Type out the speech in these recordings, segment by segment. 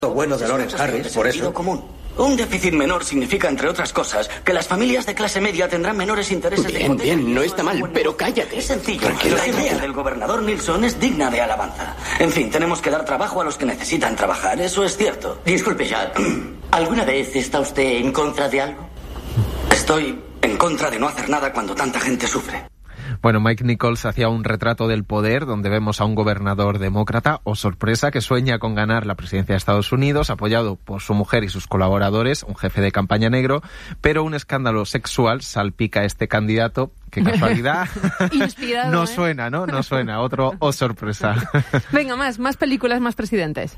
Lo bueno de Lawrence Harris, por eso. Común. Un déficit menor significa, entre otras cosas, que las familias de clase media tendrán menores intereses de hipoteca. Bien, no está mal, pero cállate. Es sencillo. La idea del gobernador Nilsson es digna de alabanza. En fin, tenemos que dar trabajo a los que necesitan trabajar, eso es cierto. Disculpe, Jack. ¿Alguna vez está usted en contra de algo? Estoy en contra de no hacer nada cuando tanta gente sufre. Bueno, Mike Nichols hacía un retrato del poder donde vemos a un gobernador demócrata, o sorpresa, que sueña con ganar la presidencia de Estados Unidos, apoyado por su mujer y sus colaboradores, un jefe de campaña negro, pero un escándalo sexual salpica a este candidato. Qué casualidad. Inspirado, No suena, ¿no? No suena. Otro, oh sorpresa. Venga, más películas, más presidentes.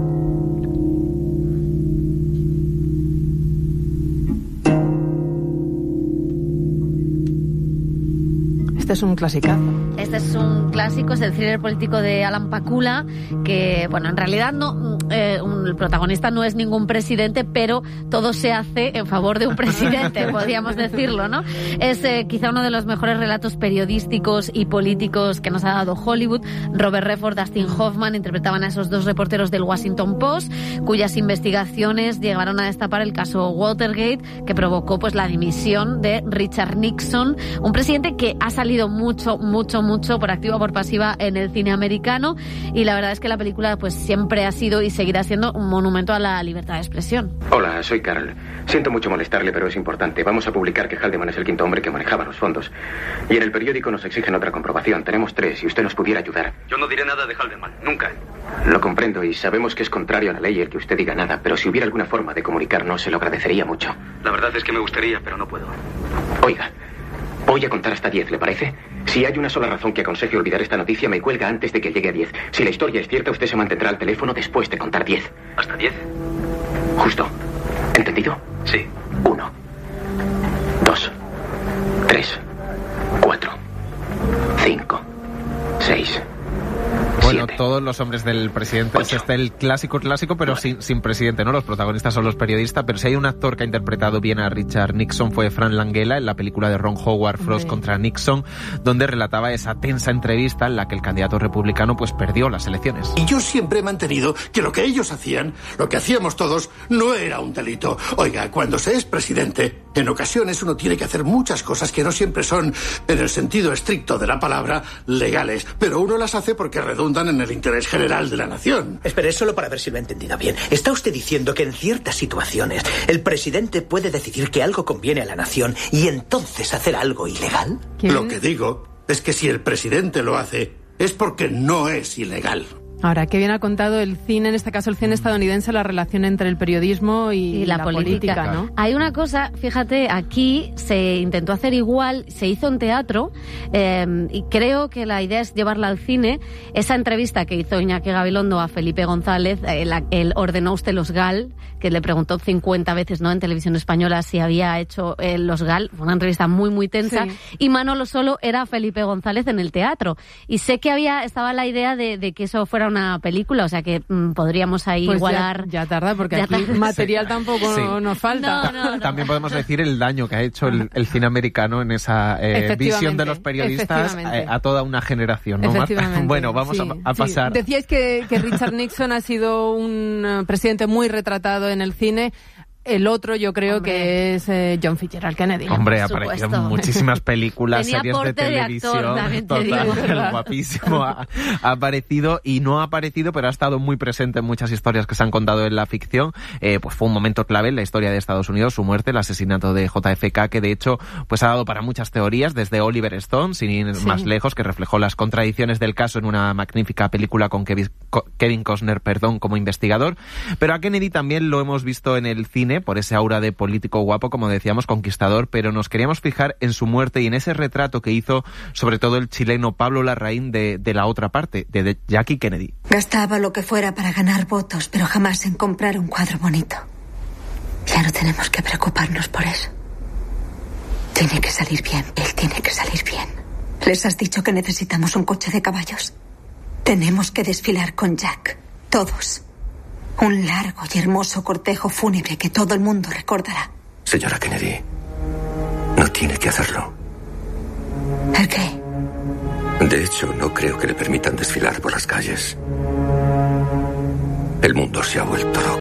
Este es un clasicazo. Este es un clásico, es el thriller político de Alan Pakula, que, bueno, en realidad no, el protagonista no es ningún presidente, pero todo se hace en favor de un presidente, podríamos decirlo, ¿no? Es quizá uno de los mejores relatos periodísticos y políticos que nos ha dado Hollywood. Robert Redford, Dustin Hoffman interpretaban a esos dos reporteros del Washington Post, cuyas investigaciones llevaron a destapar el caso Watergate, que provocó pues la dimisión de Richard Nixon, un presidente que ha salido mucho por activa o por pasiva en el cine americano, y la verdad es que la película pues siempre ha sido y seguirá siendo un monumento a la libertad de expresión. Hola, soy Carl. Siento mucho molestarle, pero es importante. Vamos a publicar que Haldeman es el quinto hombre que manejaba los fondos. Y en el periódico nos exigen otra comprobación. Tenemos 3 y usted nos pudiera ayudar. Yo no diré nada de Haldeman, nunca. Lo comprendo y sabemos que es contrario a la ley el que usted diga nada, pero si hubiera alguna forma de comunicarnos, se lo agradecería mucho. La verdad es que me gustaría, pero no puedo. Oiga, voy a contar hasta 10, ¿le parece? Si hay una sola razón que aconseje olvidar esta noticia, me cuelga antes de que llegue a 10. Si la historia es cierta, usted se mantendrá al teléfono después de contar 10. ¿Hasta 10? Justo. ¿Entendido? Sí. 1, 2, 3, 4, 5, 6... Bueno, todos los hombres del presidente. Es el clásico, pero sin presidente, ¿no? Los protagonistas son los periodistas, pero si hay un actor que ha interpretado bien a Richard Nixon fue Frank Langella en la película de Ron Howard, Frost contra Nixon, donde relataba esa tensa entrevista en la que el candidato republicano pues perdió las elecciones. Y yo siempre he mantenido que lo que ellos hacían, lo que hacíamos todos, no era un delito. Oiga, cuando se es presidente, en ocasiones uno tiene que hacer muchas cosas que no siempre son, en el sentido estricto de la palabra, legales, pero uno las hace porque redundan en el interés general de la nación. Espere, solo para ver si lo he entendido bien. ¿Está usted diciendo que en ciertas situaciones el presidente puede decidir que algo conviene a la nación y entonces hacer algo ilegal? Lo que digo es que si el presidente lo hace, es porque no es ilegal. Ahora, qué bien ha contado el cine, en este caso el cine estadounidense, la relación entre el periodismo y la política, ¿no? Hay una cosa, fíjate, aquí se intentó hacer igual, se hizo en teatro, y creo que la idea es llevarla al cine. Esa entrevista que hizo Iñaki Gabilondo a Felipe González, él ordenó usted los GAL, que le preguntó 50 veces, ¿no?, en televisión española si había hecho los GAL, fue una entrevista muy tensa, sí. Y Manolo Solo era Felipe González en el teatro. Y sé que estaba la idea de que eso fuera una película, o sea que podríamos ahí pues igualar. Ya tarda, porque aquí material tampoco sí. nos falta. No. También podemos decir el daño que ha hecho el cine americano en esa visión de los periodistas a toda una generación, ¿no, Marta? Bueno, vamos a pasar. Sí. Decíais que Richard Nixon ha sido un presidente muy retratado en el cine. El otro yo creo que es John Fitzgerald Kennedy. Hombre, ha aparecido en muchísimas películas, series de televisión. Total, guapísimo. Ha aparecido y no ha aparecido, pero ha estado muy presente en muchas historias que se han contado en la ficción. Pues fue un momento clave en la historia de Estados Unidos, su muerte, el asesinato de JFK, que de hecho pues ha dado para muchas teorías, desde Oliver Stone, sin ir más lejos, que reflejó las contradicciones del caso en una magnífica película con Kevin Costner, como investigador. Pero a Kennedy también lo hemos visto en el cine, por ese aura de político guapo, como decíamos, conquistador, pero nos queríamos fijar en su muerte y en ese retrato que hizo sobre todo el chileno Pablo Larraín de la otra parte, de Jackie Kennedy. Gastaba lo que fuera para ganar votos, pero jamás en comprar un cuadro bonito. Ya no tenemos que preocuparnos por eso. Tiene que salir bien, él tiene que salir bien. ¿Les has dicho que necesitamos un coche de caballos? Tenemos que desfilar con Jack, todos. Un largo y hermoso cortejo fúnebre que todo el mundo recordará. Señora Kennedy, no tiene que hacerlo. ¿El qué? De hecho, no creo que le permitan desfilar por las calles. El mundo se ha vuelto loco.